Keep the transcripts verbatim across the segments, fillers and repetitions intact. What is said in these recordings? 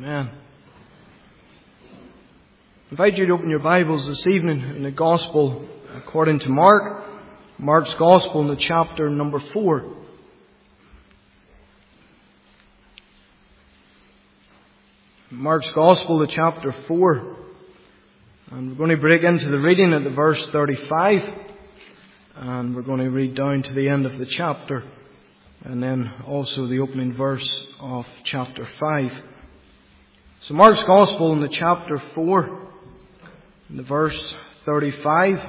Amen. I invite you to open your Bibles this evening in the Gospel according to Mark. Mark's Gospel in the chapter number four. Mark's Gospel, the chapter four. And we're going to break into the reading at the verse thirty-five. And we're going to read down to the end of the chapter. And then also the opening verse of chapter five. So Mark's Gospel in the chapter four, in the verse thirty-five.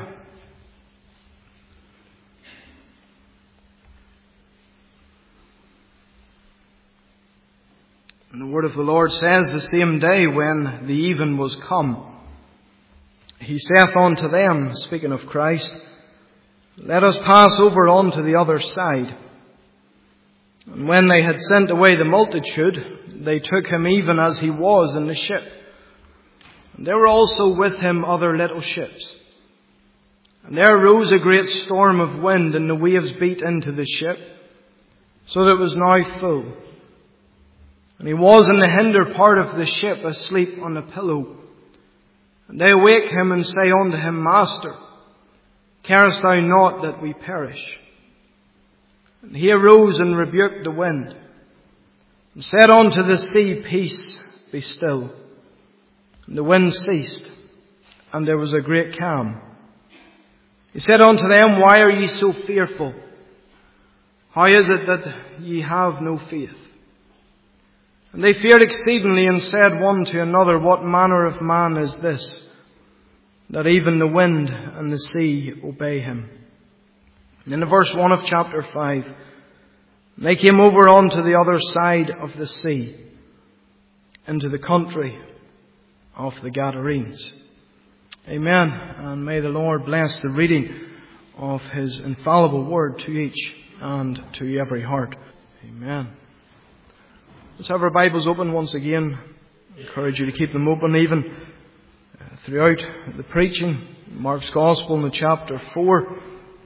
And the word of the Lord says, the same day when the even was come, he saith unto them, speaking of Christ, let us pass over unto the other side. And when they had sent away the multitude, they took him even as he was in the ship. And there were also with him other little ships. And there arose a great storm of wind, and the waves beat into the ship, so that it was now full. And he was in the hinder part of the ship, asleep on a pillow. And they awake him and say unto him, Master, carest thou not that we perish? And he arose and rebuked the wind, and said unto the sea, Peace, be still. And the wind ceased, and there was a great calm. He said unto them, Why are ye so fearful? How is it that ye have no faith? And they feared exceedingly, and said one to another, What manner of man is this, that even the wind and the sea obey him? And in the verse one of chapter five, they came over onto the other side of the sea, into the country of the Gadarenes. Amen. And may the Lord bless the reading of His infallible word to each and to every heart. Amen. Let's have our Bibles open once again. I encourage you to keep them open even throughout the preaching. Mark's Gospel in the chapter four.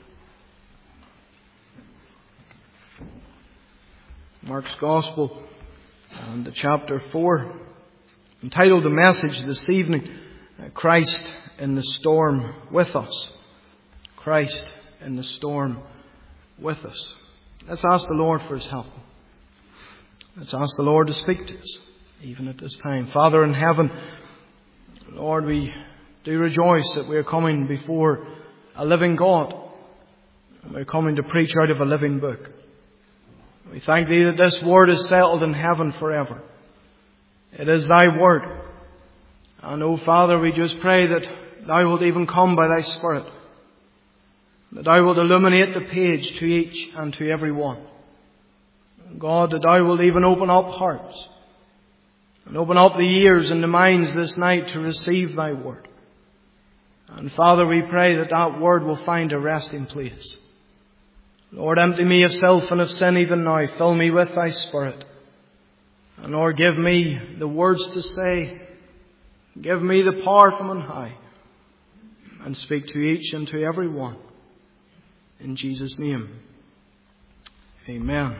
Mark's Gospel and the chapter four. Entitled the message this evening, Christ in the Storm with Us. Christ in the Storm with Us. Let's ask the Lord for His help. Let's ask the Lord to speak to us, even at this time. Father in heaven, Lord, we do rejoice that we are coming before a living God. We're coming to preach out of a living book. We thank Thee that this word is settled in heaven forever. It is Thy word. And, oh Father, we just pray that Thou wilt even come by Thy Spirit, that Thou wilt illuminate the page to each and to every one. God, that Thou wilt even open up hearts and open up the ears and the minds this night to receive Thy word. And Father, we pray that that word will find a resting place. Lord, empty me of self and of sin even now. Fill me with Thy Spirit. And Lord, give me the words to say. Give me the power from on high. And speak to each and to every one. In Jesus' name. Amen.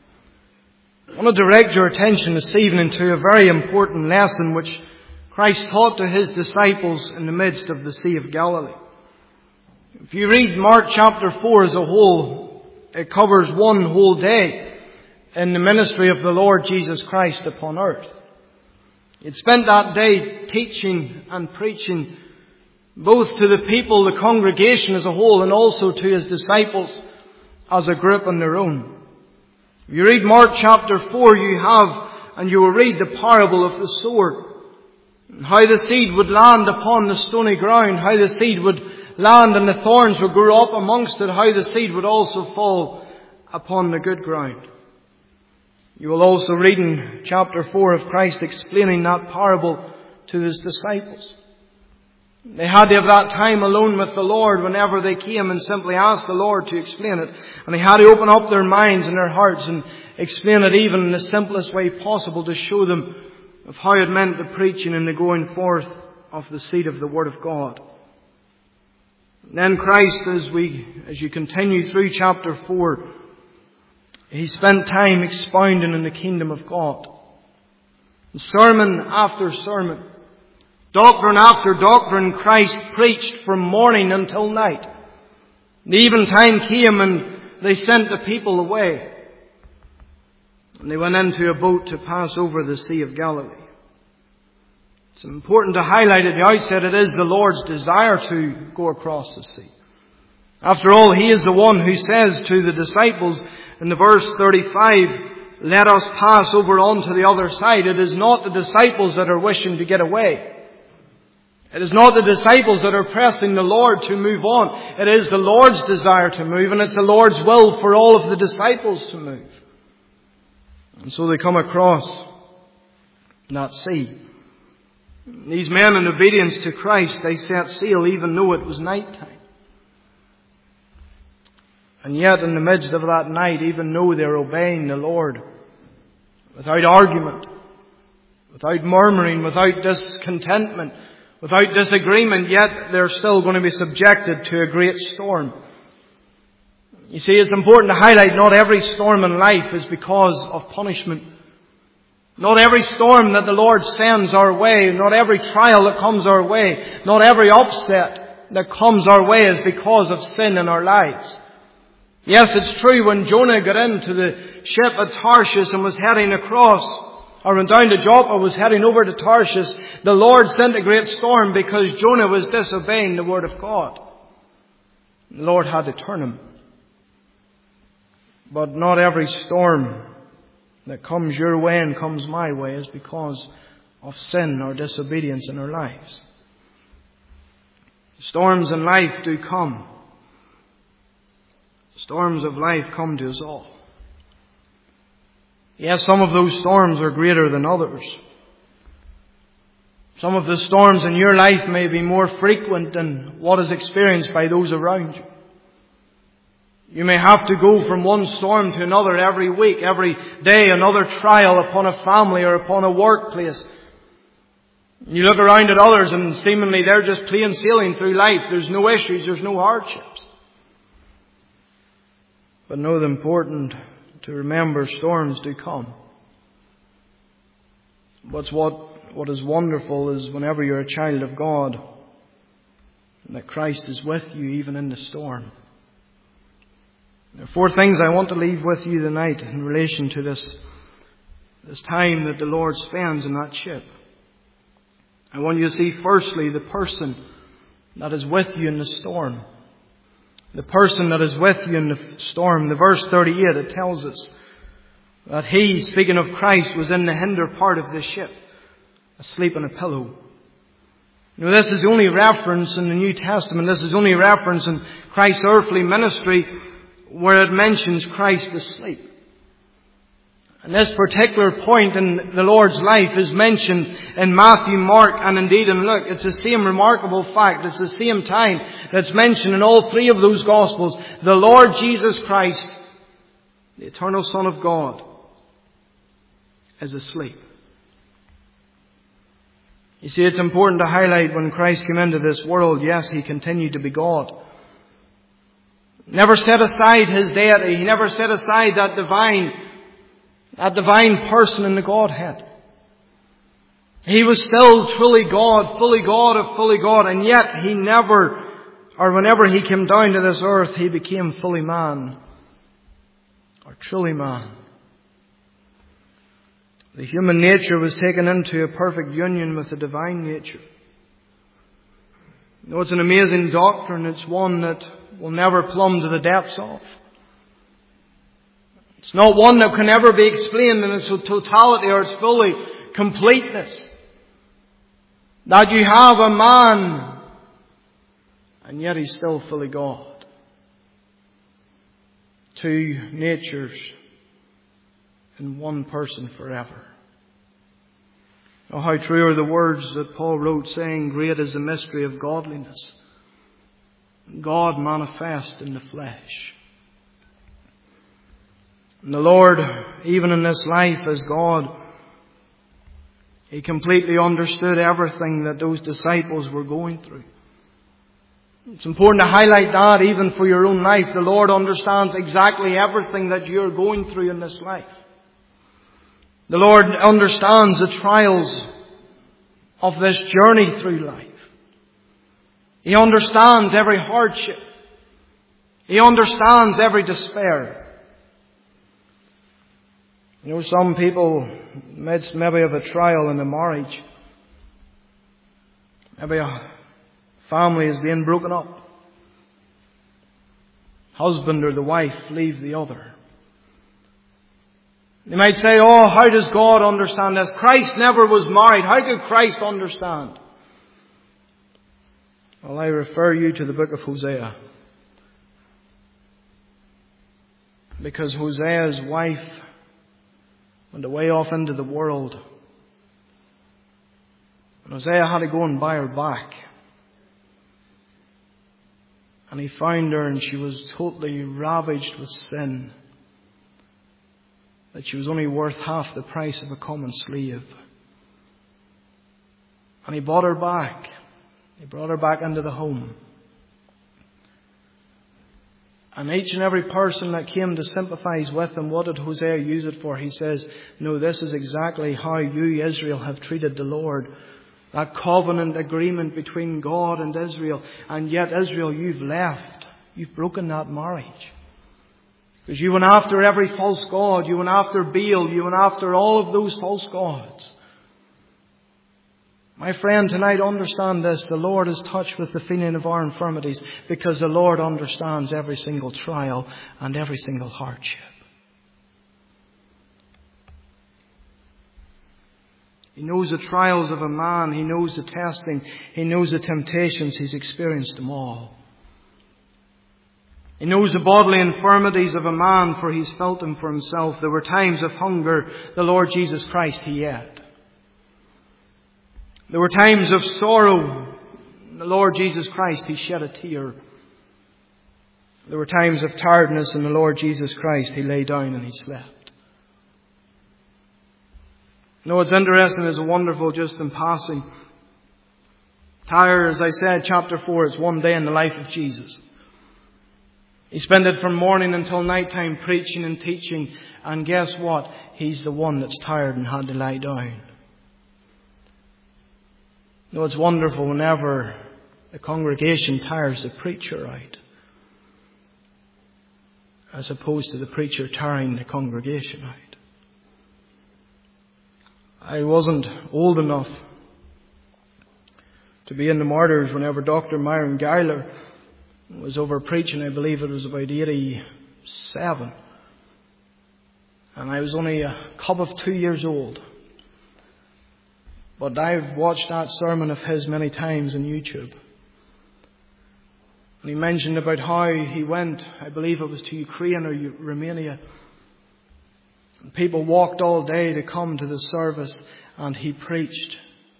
I want to direct your attention this evening to a very important lesson which Christ taught to His disciples in the midst of the Sea of Galilee. If you read Mark chapter four as a whole, it covers one whole day in the ministry of the Lord Jesus Christ upon earth. He had spent that day teaching and preaching both to the people, the congregation as a whole, and also to His disciples as a group on their own. If you read Mark chapter four, you have, and you will read the parable of the sower. How the seed would land upon the stony ground, how the seed would land and the thorns would grow up amongst it, how the seed would also fall upon the good ground. You will also read in chapter four of Christ explaining that parable to His disciples. They had to have that time alone with the Lord whenever they came and simply asked the Lord to explain it. And they had to open up their minds and their hearts and explain it even in the simplest way possible to show them of how it meant the preaching and the going forth of the seed of the Word of God. And then Christ, as we, as you continue through chapter four, He spent time expounding in the kingdom of God. Sermon after sermon, doctrine after doctrine, Christ preached from morning until night. The eventime came and they sent the people away. And they went into a boat to pass over the Sea of Galilee. It's important to highlight at the outset, it is the Lord's desire to go across the sea. After all, He is the one who says to the disciples in the verse thirty-five, let us pass over onto the other side. It is not the disciples that are wishing to get away. It is not the disciples that are pressing the Lord to move on. It is the Lord's desire to move, and it's the Lord's will for all of the disciples to move. And so they come across that sea. These men, in obedience to Christ, they set sail even though it was night time. And yet in the midst of that night, even though they're obeying the Lord, without argument, without murmuring, without discontentment, without disagreement, yet they're still going to be subjected to a great storm. You see, it's important to highlight not every storm in life is because of punishment. Not every storm that the Lord sends our way, not every trial that comes our way, not every upset that comes our way is because of sin in our lives. Yes, it's true, when Jonah got into the ship at Tarshish and was heading across, or went down to Joppa, was heading over to Tarshish, the Lord sent a great storm because Jonah was disobeying the Word of God. The Lord had to turn him. But not every storm that comes your way and comes my way is because of sin or disobedience in our lives. Storms in life do come. Storms of life come to us all. Yes, some of those storms are greater than others. Some of the storms in your life may be more frequent than what is experienced by those around you. You may have to go from one storm to another every week, every day, another trial upon a family or upon a workplace. You look around at others and seemingly they're just plain sailing through life. There's no issues, there's no hardships. But know the important to remember, storms do come. But what, what is wonderful is whenever you're a child of God, that Christ is with you even in the storm. There are four things I want to leave with you tonight in relation to this, this time that the Lord spends in that ship. I want you to see firstly the person that is with you in the storm. The person that is with you in the storm. The verse thirty-eight, it tells us that He, speaking of Christ, was in the hinder part of the ship, asleep on a pillow. Now this is only reference in the New Testament. This is only reference in Christ's earthly ministry where it mentions Christ asleep. And this particular point in the Lord's life is mentioned in Matthew, Mark, and indeed in Luke. It's the same remarkable fact. It's the same time that's mentioned in all three of those Gospels. The Lord Jesus Christ, the eternal Son of God, is asleep. You see, it's important to highlight when Christ came into this world, yes, He continued to be God. Never set aside His deity. He never set aside that divine That divine person in the Godhead. He was still truly God, fully God of fully God, and yet He never, or whenever He came down to this earth, He became fully man, or truly man. The human nature was taken into a perfect union with the divine nature. You know, it's an amazing doctrine. It's one that we'll never plumb to the depths of. It's not one that can ever be explained in its totality or its fully completeness. That you have a man, and yet He's still fully God. Two natures in one person forever. Oh, how true are the words that Paul wrote saying, great is the mystery of godliness. God manifest in the flesh. And the Lord, even in this life as God, He completely understood everything that those disciples were going through. It's important to highlight that even for your own life. The Lord understands exactly everything that you're going through in this life. The Lord understands the trials of this journey through life. He understands every hardship. He understands every despair. You know, some people, midst maybe of a trial in a marriage, maybe a family is being broken up. Husband or the wife leave the other. They might say, oh, how does God understand this? Christ never was married. How could Christ understand? Well, I refer you to the book of Hosea. Because Hosea's wife went away off into the world. And Hosea had to go and buy her back. And he found her and she was totally ravaged with sin. That she was only worth half the price of a common slave. And he bought her back. He brought her back into the home. And each and every person that came to sympathize with him, what did Hosea use it for? He says, no, this is exactly how you, Israel, have treated the Lord. That covenant agreement between God and Israel. And yet, Israel, you've left. You've broken that marriage. Because you went after every false god. You went after Baal. You went after all of those false gods. My friend, tonight understand this. The Lord is touched with the feeling of our infirmities because the Lord understands every single trial and every single hardship. He knows the trials of a man. He knows the testing. He knows the temptations. He's experienced them all. He knows the bodily infirmities of a man, for he's felt them for himself. There were times of hunger. The Lord Jesus Christ, he ate. There were times of sorrow. The Lord Jesus Christ, he shed a tear. There were times of tiredness, and the Lord Jesus Christ, he lay down and he slept. No, it's interesting, it's wonderful just in passing. Tyre, as I said, chapter four, is one day in the life of Jesus. He spent it from morning until night time preaching and teaching. And guess what? He's the one that's tired and had to lie down. No, it's wonderful whenever the congregation tires the preacher out, as opposed to the preacher tiring the congregation out. I wasn't old enough to be in the martyrs whenever Doctor Myron Geiler was over preaching. I believe it was about eighty-seven. And I was only a cub of two years old. But I've watched that sermon of his many times on YouTube. And he mentioned about how he went, I believe it was to Ukraine or Romania. And people walked all day to come to the service, and he preached.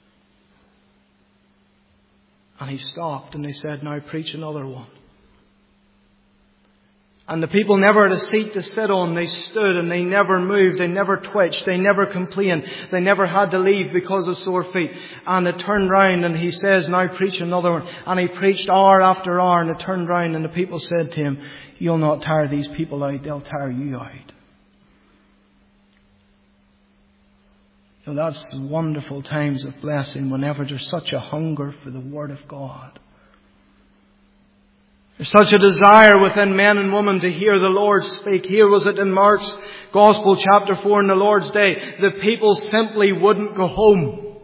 And he stopped and they said, now preach another one. And the people never had a seat to sit on. They stood and they never moved. They never twitched. They never complained. They never had to leave because of sore feet. And it turned round and he says, now preach another one. And he preached hour after hour, and it turned round and the people said to him, you'll not tire these people out. They'll tire you out. So that's wonderful times of blessing whenever there's such a hunger for the Word of God. There's such a desire within men and women to hear the Lord speak. Here was it in Mark's Gospel, chapter four, in the Lord's Day. The people simply wouldn't go home.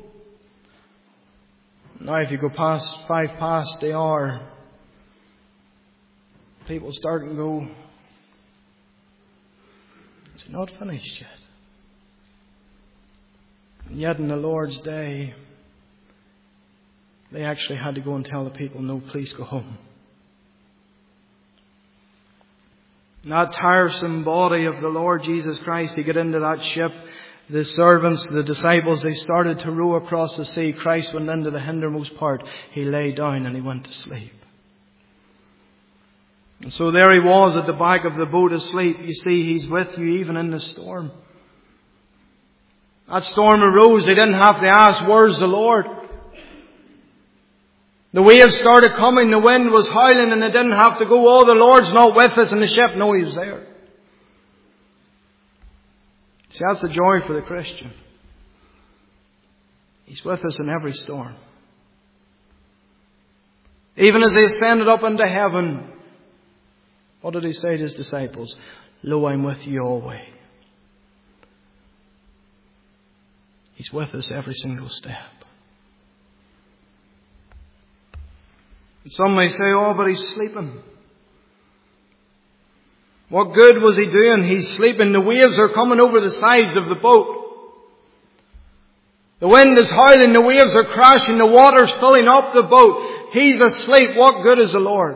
Now if you go past five past the hour, people start and go, it's not finished yet. And yet in the Lord's Day, they actually had to go and tell the people, no, please go home. And that tiresome body of the Lord Jesus Christ, he got into that ship. The servants, the disciples, they started to row across the sea. Christ went into the hindermost part. He lay down and he went to sleep. And so there he was at the back of the boat asleep. You see, he's with you even in the storm. That storm arose. They didn't have to ask, where's the Lord? The waves started coming. The wind was howling and they didn't have to go, oh, the Lord's not with us in the ship. No, he was there. See, that's the joy for the Christian. He's with us in every storm. Even as He ascended up into heaven, what did He say to His disciples? Lo, I'm with you always. He's with us every single step. And some may say, oh, but He's sleeping. What good was He doing? He's sleeping. The waves are coming over the sides of the boat. The wind is howling, the waves are crashing, the water's filling up the boat. He's asleep. What good is the Lord?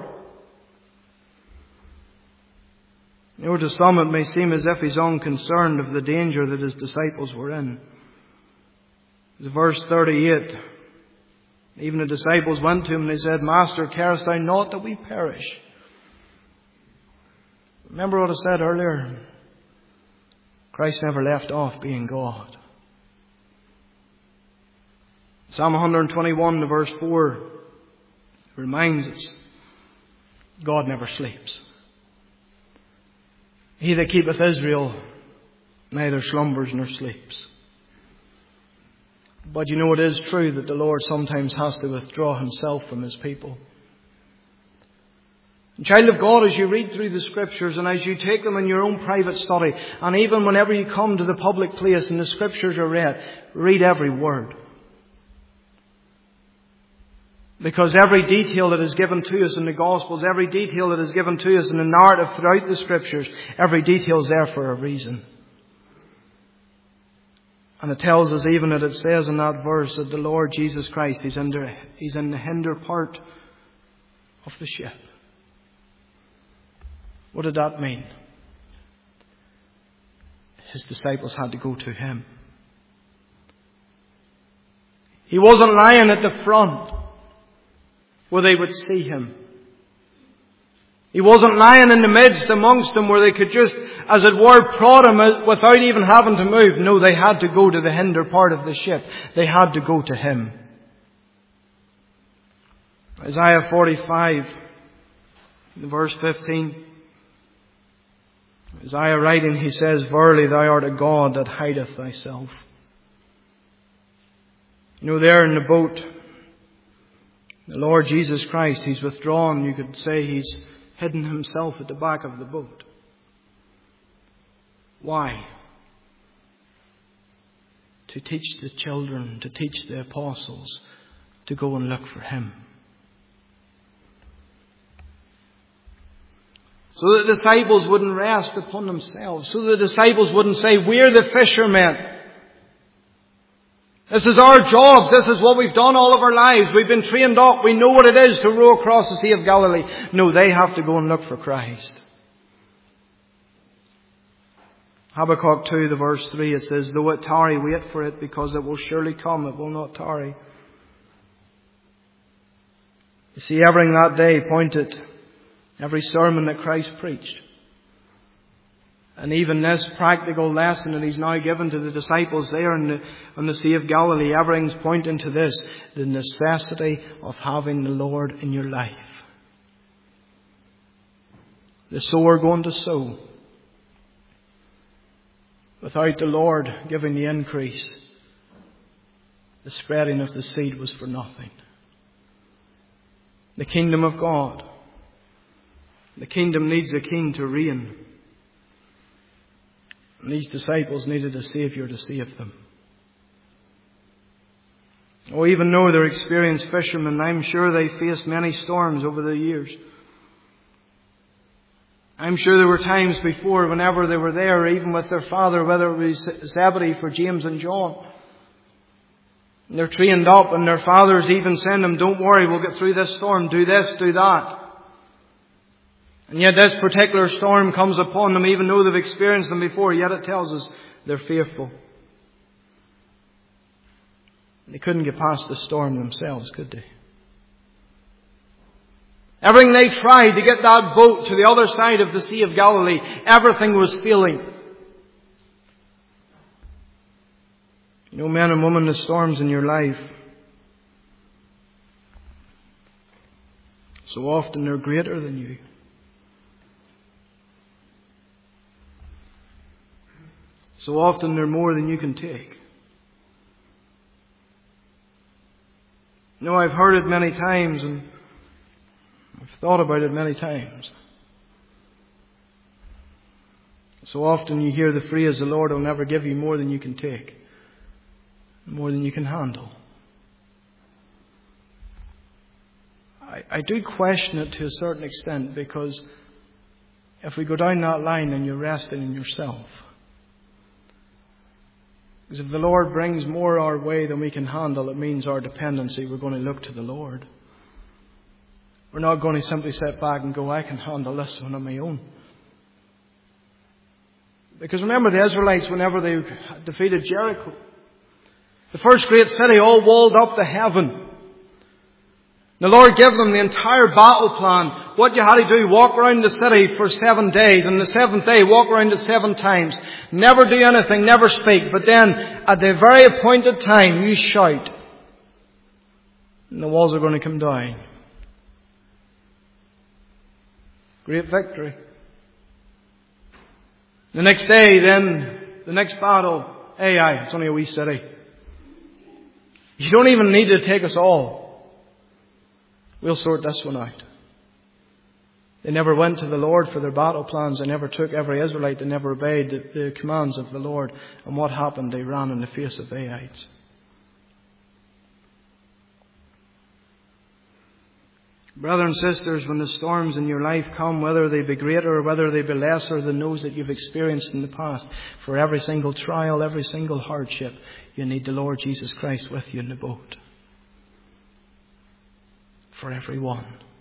You know, to some it may seem as if He's unconcerned of the danger that His disciples were in. Verse thirty-eight. Even the disciples went to Him and they said, Master, carest Thou not that we perish? Remember what I said earlier? Christ never left off being God. Psalm one twenty-one, verse four, reminds us, God never sleeps. He that keepeth Israel neither slumbers nor sleeps. But you know it is true that the Lord sometimes has to withdraw Himself from His people. And child of God, as you read through the Scriptures and as you take them in your own private study, and even whenever you come to the public place and the Scriptures are read, read every word. Because every detail that is given to us in the Gospels, every detail that is given to us in the narrative throughout the Scriptures, every detail is there for a reason. And it tells us even that it says in that verse that the Lord Jesus Christ, He's in the, he's in the hinder part of the ship. What did that mean? His disciples had to go to Him. He wasn't lying at the front where they would see Him. He wasn't lying in the midst amongst them where they could just, as it were, prod Him without even having to move. No, they had to go to the hinder part of the ship. They had to go to Him. Isaiah forty-five, verse fifteen. Isaiah writing, he says, Verily thou art a God that hideth thyself. You know, there in the boat, the Lord Jesus Christ, He's withdrawn. You could say He's hidden Himself at the back of the boat. Why? To teach the children, to teach the apostles to go and look for Him. So that the disciples wouldn't rest upon themselves. So the disciples wouldn't say, we're the fishermen. This is our jobs. This is what we've done all of our lives. We've been trained up. We know what it is to row across the Sea of Galilee. No, they have to go and look for Christ. Habakkuk two, the verse three, it says, Though it tarry, wait for it, because it will surely come. It will not tarry. You see, everything that day pointed, every sermon that Christ preached, and even this practical lesson that He's now given to the disciples there on the, on the Sea of Galilee, everything's pointing to this, the necessity of having the Lord in your life. The sower going to sow. Without the Lord giving the increase, the spreading of the seed was for nothing. The kingdom of God. The kingdom needs a king to reign. And these disciples needed a Saviour to save them. Oh, even though they're experienced fishermen, I'm sure they faced many storms over the years. I'm sure there were times before, whenever they were there, even with their father, whether it was Zebedee for James and John. And they're trained up, and their fathers even send them, don't worry, we'll get through this storm, do this, do that. And yet this particular storm comes upon them, even though they've experienced them before, yet it tells us they're fearful. They couldn't get past the storm themselves, could they? Everything they tried to get that boat to the other side of the Sea of Galilee, everything was failing. You know, men and women, the storms in your life, so often they're greater than you. So often they're more than you can take. No, I've heard it many times and I've thought about it many times. So often you hear the phrase, the Lord will never give you more than you can take, more than you can handle. I, I do question it to a certain extent, because if we go down that line, then you're resting in yourself. Because if the Lord brings more our way than we can handle, it means our dependency. We're going to look to the Lord. We're not going to simply sit back and go, I can handle this one on my own. Because remember the Israelites, whenever they defeated Jericho, the first great city, all walled up to heaven. The Lord gave them the entire battle plan. What you had to do, walk around the city for seven days. And the seventh day, walk around it seven times. Never do anything, never speak. But then, at the very appointed time, you shout. And the walls are going to come down. Great victory. The next day, then, the next battle, Ai, it's only a wee city. You don't even need to take us all. We'll sort this one out. They never went to the Lord for their battle plans. They never took every Israelite. They never obeyed the, the commands of the Lord. And what happened? They ran in the face of Aites. Brothers and sisters, when the storms in your life come, whether they be greater or whether they be lesser than those that you've experienced in the past, for every single trial, every single hardship, you need the Lord Jesus Christ with you in the boat. For every one.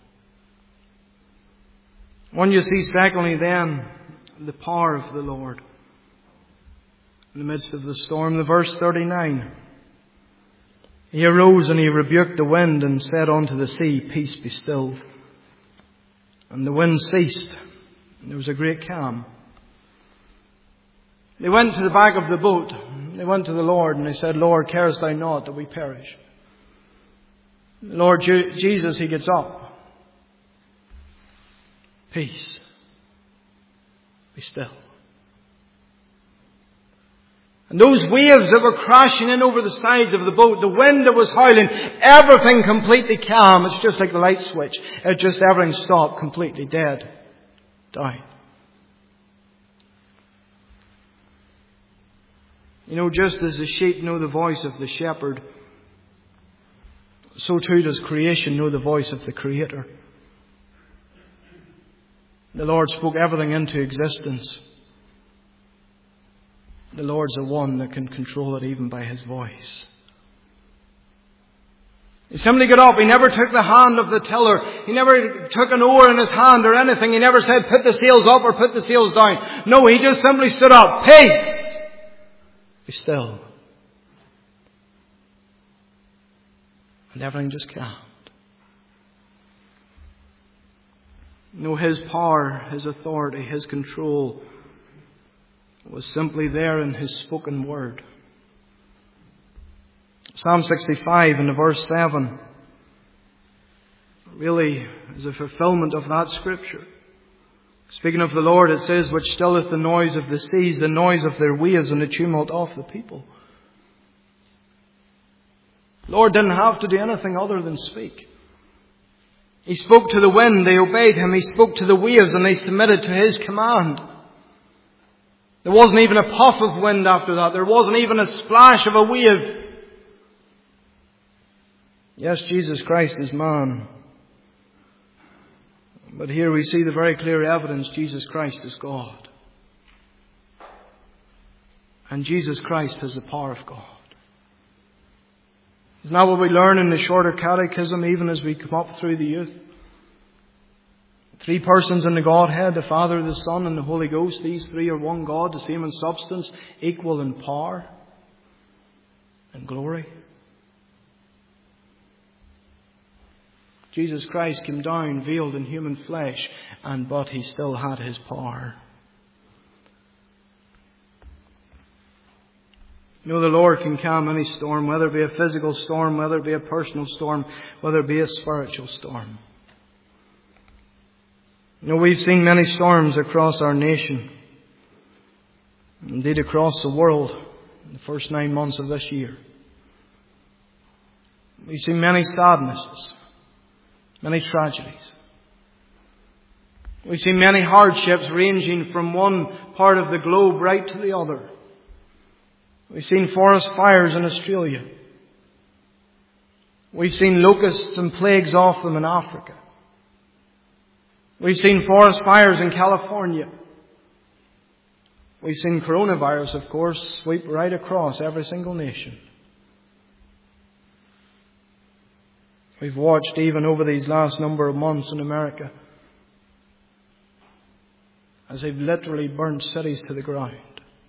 When you see, secondly, then, the power of the Lord in the midst of the storm. The verse thirty-nine. He arose and he rebuked the wind and said unto the sea, Peace, be still. And the wind ceased. And there was a great calm. They went to the back of the boat. They went to the Lord and they said, Lord, carest thou not that we perish? Lord Jesus, he gets up. Peace. Be still. And those waves that were crashing in over the sides of the boat, the wind that was howling, everything completely calm. It's just like the light switch. It just everything stopped, completely dead. Down. You know, just as the sheep know the voice of the shepherd, so too does creation know the voice of the Creator. The Lord spoke everything into existence. The Lord's the one that can control it even by His voice. He simply got up. He never took the hand of the tiller. He never took an oar in his hand or anything. He never said, put the sails up or put the sails down. No, he just simply stood up. Peace! Be still. And everything just calmed. No, His power, His authority, His control was simply there in His spoken word. Psalm sixty-five in the verse seven really is a fulfillment of that scripture. Speaking of the Lord, it says, which stilleth the noise of the seas, the noise of their waves, and the tumult of the people. The Lord didn't have to do anything other than speak. He spoke to the wind, they obeyed Him. He spoke to the waves and they submitted to His command. There wasn't even a puff of wind after that. There wasn't even a splash of a wave. Yes, Jesus Christ is man. But here we see the very clear evidence Jesus Christ is God. And Jesus Christ has the power of God. Isn't that what we learn in the shorter catechism, even as we come up through the youth? Three persons in the Godhead, the Father, the Son, and the Holy Ghost. These three are one God, the same in substance, equal in power and glory. Jesus Christ came down, veiled in human flesh, and but He still had His power. You know, the Lord can calm any storm, whether it be a physical storm, whether it be a personal storm, whether it be a spiritual storm. You know, we've seen many storms across our nation. Indeed, across the world in the first nine months of this year, we've seen many sadnesses, many tragedies. We've seen many hardships ranging from one part of the globe right to the other. We've seen forest fires in Australia. We've seen locusts and plagues off them in Africa. We've seen forest fires in California. We've seen coronavirus, of course, sweep right across every single nation. We've watched even over these last number of months in America as they've literally burnt cities to the ground.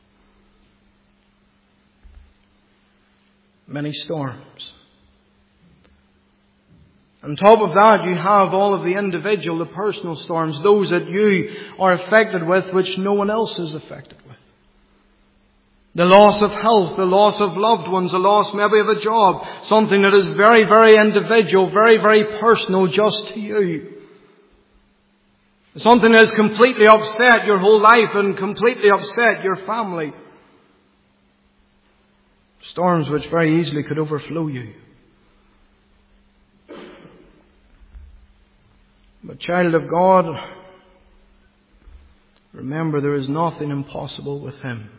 Many storms. On top of that, you have all of the individual, the personal storms, those that you are affected with, which no one else is affected with. The loss of health, the loss of loved ones, the loss maybe of a job, something that is very, very individual, very, very personal just to you. Something that has completely upset your whole life and completely upset your family. Storms which very easily could overflow you. But child of God, remember there is nothing impossible with Him.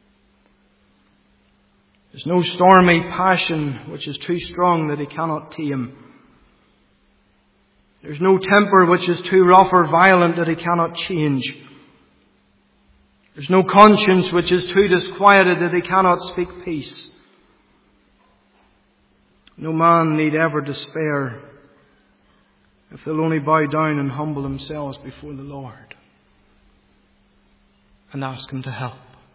There's no stormy passion which is too strong that He cannot tame. There's no temper which is too rough or violent that He cannot change. There's no conscience which is too disquieted that He cannot speak peace. No man need ever despair if they'll only bow down and humble themselves before the Lord and ask Him to help.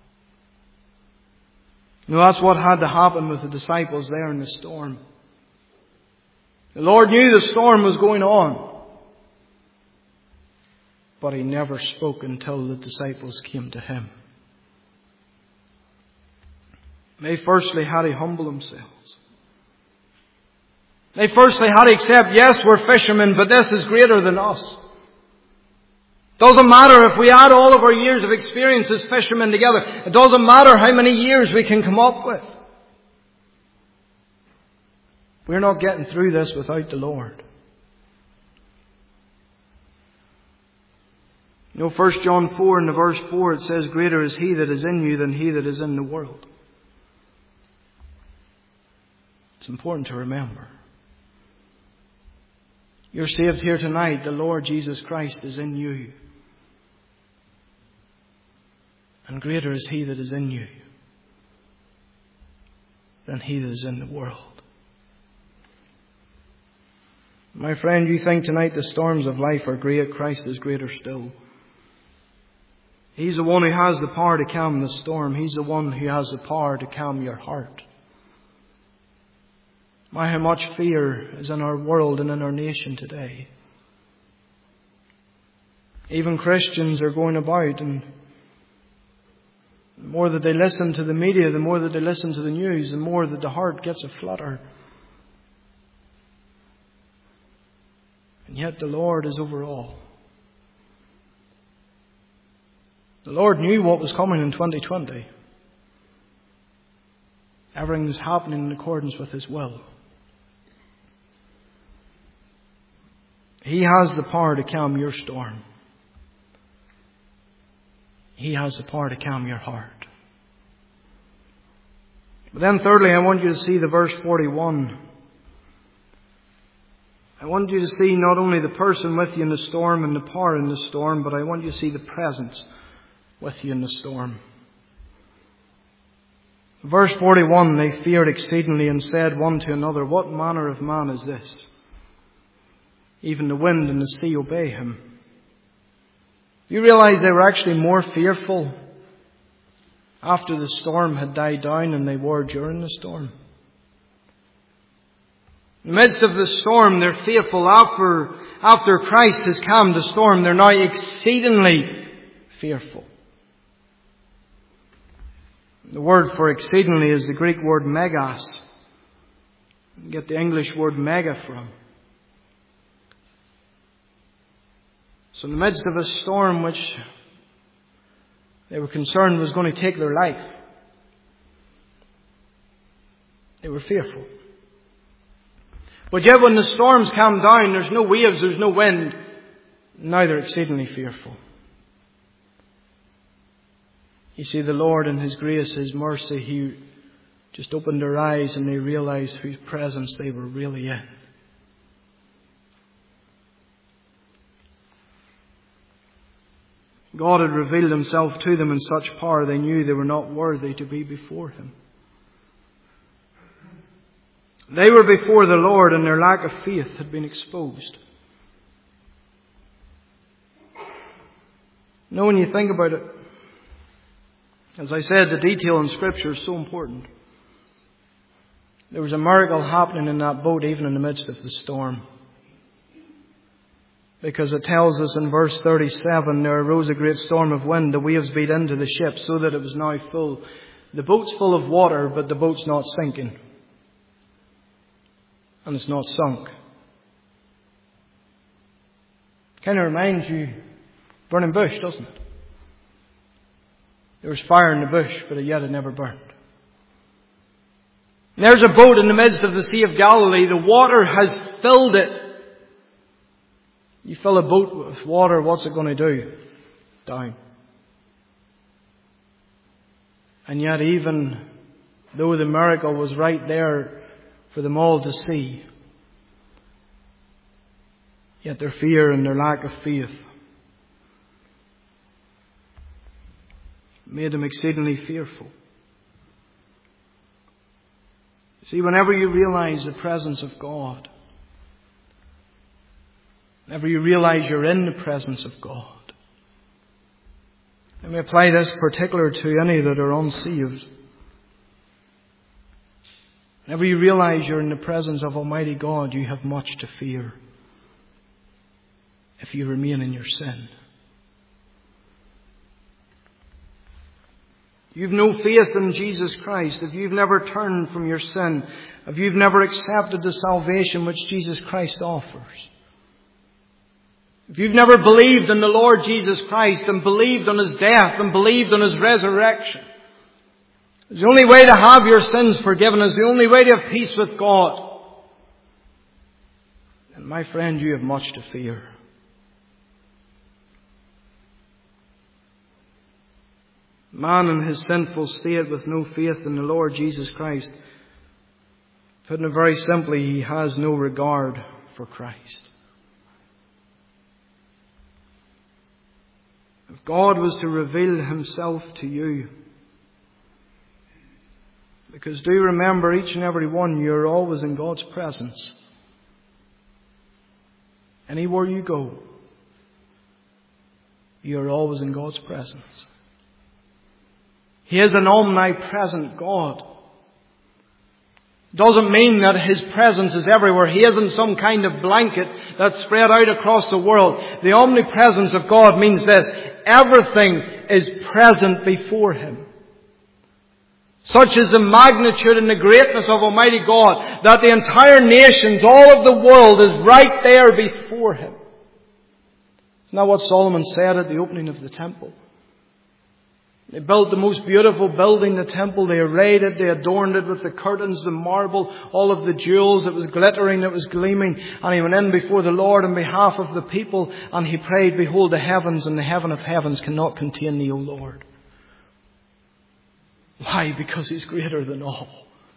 No, that's what had to happen with the disciples there in the storm. The Lord knew the storm was going on, but He never spoke until the disciples came to Him. They firstly had to humble themselves. They firstly had to accept, yes, we're fishermen, but this is greater than us. Doesn't matter if we add all of our years of experience as fishermen together. It doesn't matter how many years we can come up with. We're not getting through this without the Lord. You know, First John four in the verse four, it says, greater is He that is in you than he that is in the world. It's important to remember. You're saved here tonight. The Lord Jesus Christ is in you. And greater is He that is in you than he that is in the world. My friend, you think tonight the storms of life are great. Christ is greater still. He's the one who has the power to calm the storm. He's the one who has the power to calm your heart. My, how much fear is in our world and in our nation today. Even Christians are going about, and the more that they listen to the media, the more that they listen to the news, the more that the heart gets a flutter. And yet the Lord is over all. The Lord knew what was coming in twenty twenty. Everything was happening in accordance with His will. He has the power to calm your storm. He has the power to calm your heart. But then thirdly, I want you to see the verse forty-one. I want you to see not only the person with you in the storm and the power in the storm, but I want you to see the presence with you in the storm. Verse forty-one, they feared exceedingly and said one to another, what manner of man is this? Even the wind and the sea obey Him. Do you realize they were actually more fearful after the storm had died down than they were during the storm? In the midst of the storm, they're fearful. After, after Christ has calmed the storm, they're now exceedingly fearful. The word for exceedingly is the Greek word megas. You get the English word mega from. So in the midst of a storm which they were concerned was going to take their life. They were fearful. But yet when the storms calm down, there's no waves, there's no wind, now they're exceedingly fearful. You see, the Lord in His grace, His mercy, He just opened their eyes and they realized whose presence they were really in. God had revealed Himself to them in such power they knew they were not worthy to be before Him. They were before the Lord and their lack of faith had been exposed. You know, when you think about it, as I said, the detail in Scripture is so important. There was a miracle happening in that boat even in the midst of the storm. Because it tells us in verse thirty-seven, there arose a great storm of wind, the waves beat into the ship so that it was now full. The boat's full of water, but the boat's not sinking. And it's not sunk. Kind of reminds you, burning bush, doesn't it? There was fire in the bush, but yet it never burned. And there's a boat in the midst of the Sea of Galilee. The water has filled it. You fill a boat with water, what's it going to do? Down. And yet even though the miracle was right there for them all to see, yet their fear and their lack of faith made them exceedingly fearful. See, whenever you realize the presence of God, whenever you realize you're in the presence of God, let me apply this particular to any that are unsaved. Whenever you realize you're in the presence of Almighty God, you have much to fear if you remain in your sin. You've no faith in Jesus Christ, if you've never turned from your sin, if you've never accepted the salvation which Jesus Christ offers, if you've never believed in the Lord Jesus Christ and believed on His death and believed on His resurrection, the only way to have your sins forgiven is the only way to have peace with God. And my friend, you have much to fear. Man in his sinful state with no faith in the Lord Jesus Christ, putting it very simply, he has no regard for Christ. If God was to reveal Himself to you, because do remember, each and every one, you're always in God's presence. Anywhere you go, you're always in God's presence. He is an omnipresent God. Doesn't mean that His presence is everywhere. He isn't some kind of blanket that's spread out across the world. The omnipresence of God means this: everything is present before Him. Such is the magnitude and the greatness of Almighty God that the entire nations, all of the world, is right there before Him. Isn't that what Solomon said at the opening of the temple? They built the most beautiful building, the temple. They arrayed it, they adorned it with the curtains, the marble, all of the jewels. It was glittering, it was gleaming. And he went in before the Lord on behalf of the people and he prayed, "Behold, the heavens and the heaven of heavens cannot contain thee, O Lord." Why? Because He's greater than all.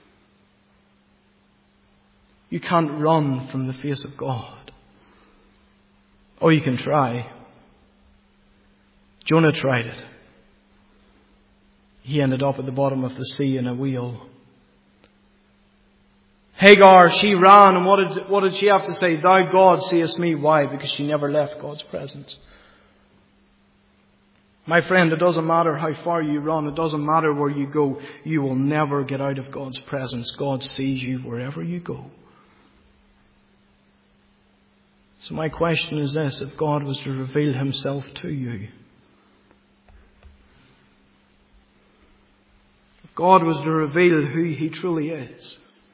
You can't run from the face of God. Oh, you can try. Jonah tried it. He ended up at the bottom of the sea in a whale. Hagar, she ran, and what did, what did she have to say? "Thou God seest me." Why? Because she never left God's presence. My friend, it doesn't matter how far you run. It doesn't matter where you go. You will never get out of God's presence. God sees you wherever you go. So my question is this: if God was to reveal Himself to you, if God was to reveal who He truly is,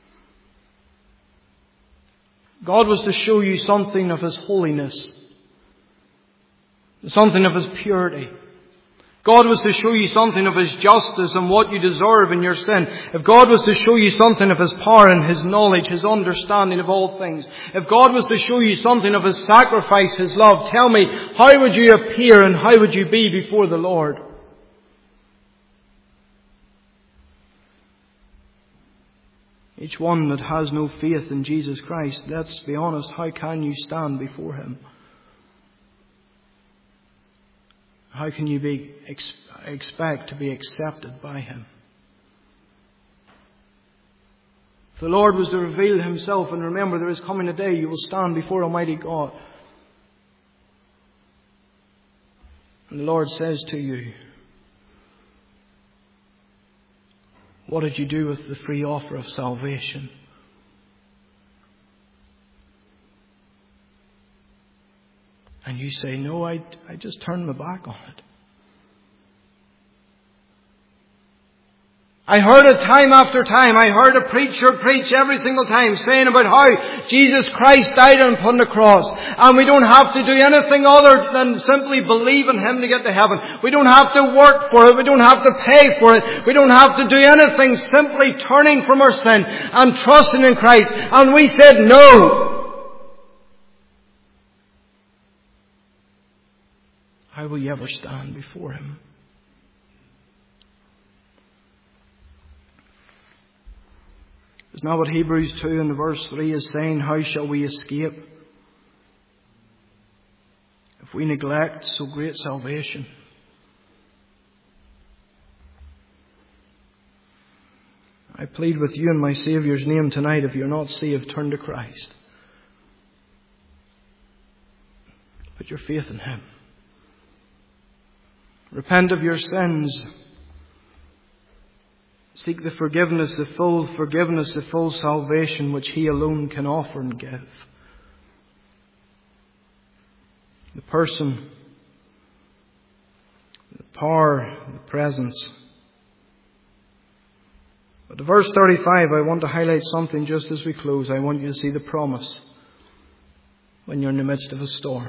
God was to show you something of His holiness, something of His purity, God was to show you something of His justice and what you deserve in your sin, if God was to show you something of His power and His knowledge, His understanding of all things, if God was to show you something of His sacrifice, His love, tell me, how would you appear and how would you be before the Lord? Each one that has no faith in Jesus Christ, let's be honest, how can you stand before Him? How can you be ex- expect to be accepted by Him? If the Lord was to reveal Himself, and remember there is coming a day you will stand before Almighty God, and the Lord says to you, what did you do with the free offer of salvation? And you say, no, I, I just turned my back on it. I heard it time after time. I heard a preacher preach every single time saying about how Jesus Christ died upon the cross. And we don't have to do anything other than simply believe in Him to get to heaven. We don't have to work for it. We don't have to pay for it. We don't have to do anything, simply turning from our sin and trusting in Christ. And we said no. How will you ever stand before Him? Isn't that what Hebrews two in verse three is saying? How shall we escape if we neglect so great salvation? I plead with you in my Saviour's name tonight, if you're not saved, turn to Christ. Put your faith in Him. Repent of your sins. Seek the forgiveness, the full forgiveness, the full salvation which He alone can offer and give. The person, the power, the presence. But to verse thirty-five, I want to highlight something just as we close. I want you to see the promise when you're in the midst of a storm.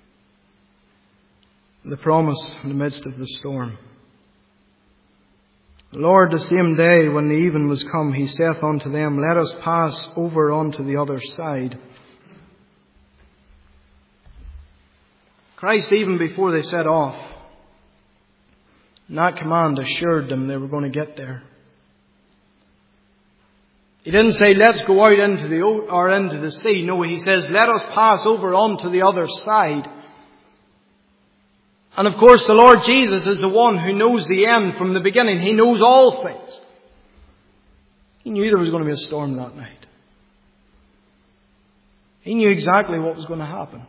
The promise in the midst of the storm. Lord, the same day when the even was come, He saith unto them, let us pass over unto the other side. Christ, even before they set off, in that command assured them they were going to get there. He didn't say, let's go out into the, or into the sea. No, He says, let us pass over onto the other side. And of course the Lord Jesus is the one who knows the end from the beginning. He knows all things. He knew there was going to be a storm that night. He knew exactly what was going to happen.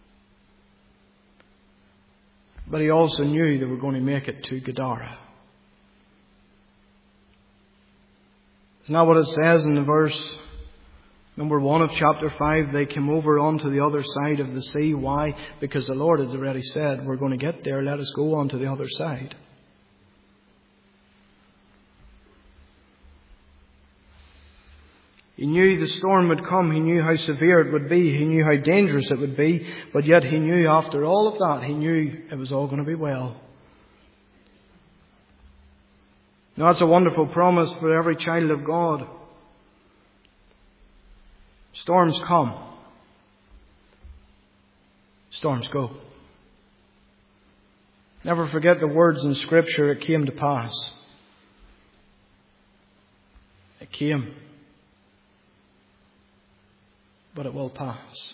But He also knew they were going to make it to Gadara. Isn't that what it says in the verse number one of chapter five? They came over onto the other side of the sea. Why? Because the Lord has already said, we're going to get there. Let us go on to the other side. He knew the storm would come. He knew how severe it would be. He knew how dangerous it would be. But yet He knew after all of that, He knew it was all going to be well. Now that's a wonderful promise for every child of God. Storms come. Storms go. Never forget the words in Scripture, it came to pass. It came. But it will pass.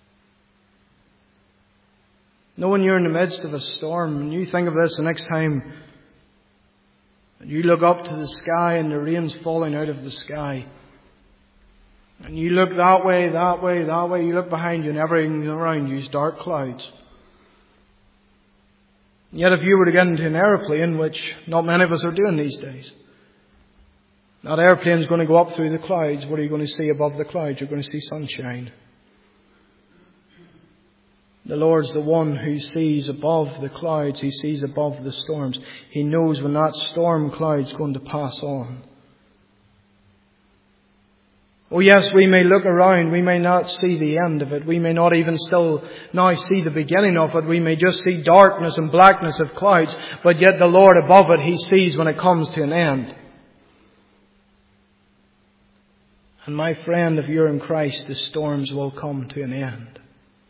Know when you're in the midst of a storm, and you think of this the next time, and you look up to the sky and the rain's falling out of the sky. And you look that way, that way, that way. You look behind you and everything around you is dark clouds. And yet if you were to get into an aeroplane, which not many of us are doing these days, that airplane's going to go up through the clouds. What are you going to see above the clouds? You're going to see sunshine. The Lord's the one who sees above the clouds. He sees above the storms. He knows when that storm cloud's going to pass on. Oh yes, we may look around, we may not see the end of it, we may not even still now see the beginning of it, we may just see darkness and blackness of clouds, but yet the Lord above it, He sees when it comes to an end. And my friend, if you're in Christ, the storms will come to an end.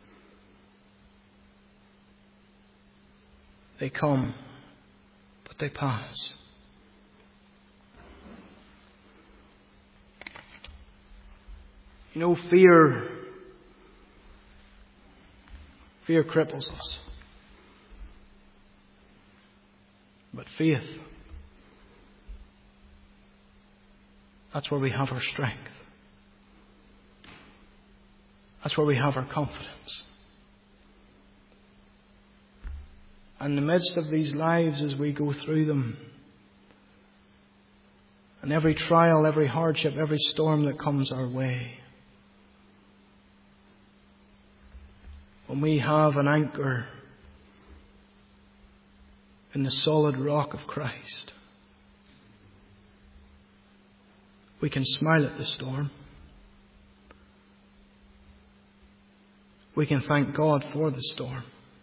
They come, but they pass. You know, fear, fear cripples us. But faith, that's where we have our strength. That's where we have our confidence. And in the midst of these lives, as we go through them, and every trial, every hardship, every storm that comes our way, when we have an anchor in the solid rock of Christ, we can smile at the storm. We can thank God for the storm.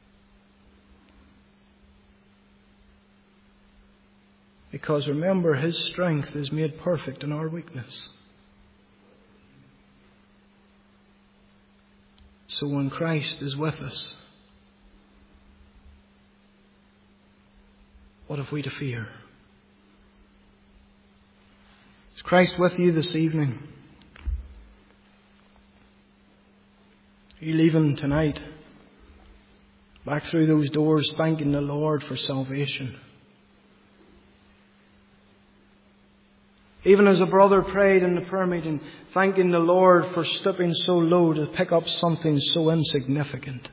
Because remember, His strength is made perfect in our weakness. So when Christ is with us, what have we to fear? Is Christ with you this evening? Are you leaving tonight back through those doors thanking the Lord for salvation? Even as a brother prayed in the prayer meeting, thanking the Lord for stooping so low to pick up something so insignificant.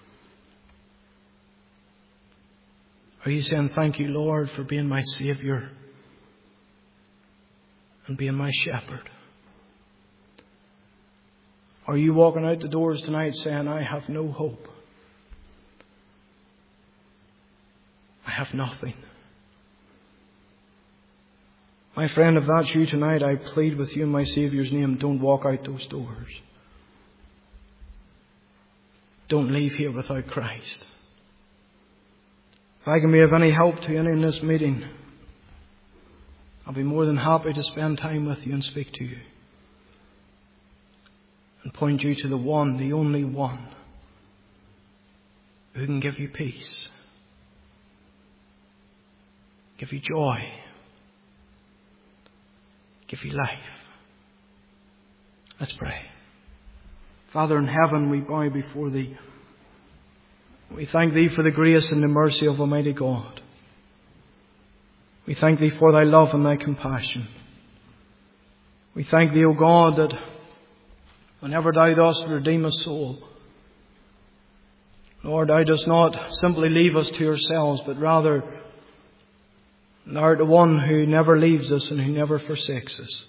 Are you saying, thank you, Lord, for being my Saviour and being my shepherd? Are you walking out the doors tonight saying, I have no hope. I have nothing. My friend, if that's you tonight, I plead with you in my Saviour's name, don't walk out those doors. Don't leave here without Christ. If I can be of any help to any in this meeting, I'll be more than happy to spend time with you and speak to you. And point you to the one, the only one, who can give you peace, give you joy, give you life. Let's pray. Father in heaven, we bow before Thee. We thank Thee for the grace and the mercy of Almighty God. We thank Thee for Thy love and Thy compassion. We thank Thee, O God, that whenever Thou dost redeem a soul, Lord, Thou dost not simply leave us to ourselves, but rather Thou art the one who never leaves us and who never forsakes us.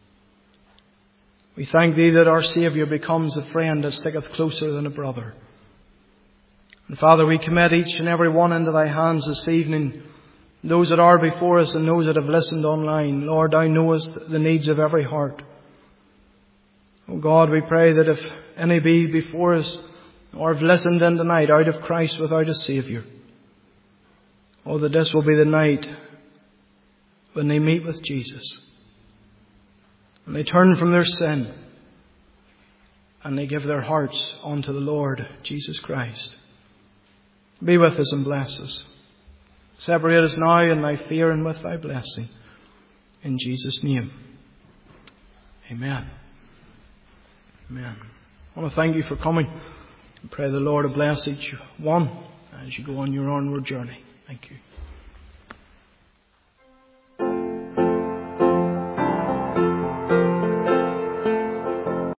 We thank Thee that our Saviour becomes a friend that sticketh closer than a brother. And Father, we commit each and every one into Thy hands this evening, those that are before us and those that have listened online. Lord, Thou knowest the needs of every heart. Oh God, we pray that if any be before us or have listened in tonight out of Christ without a Saviour, oh, that this will be the night when they meet with Jesus, and they turn from their sin and they give their hearts unto the Lord Jesus Christ. Be with us and bless us. Separate us now in Thy fear and with Thy blessing. In Jesus' name. Amen. Amen. I want to thank you for coming. I pray the Lord will bless each one as you go on your onward journey. Thank you.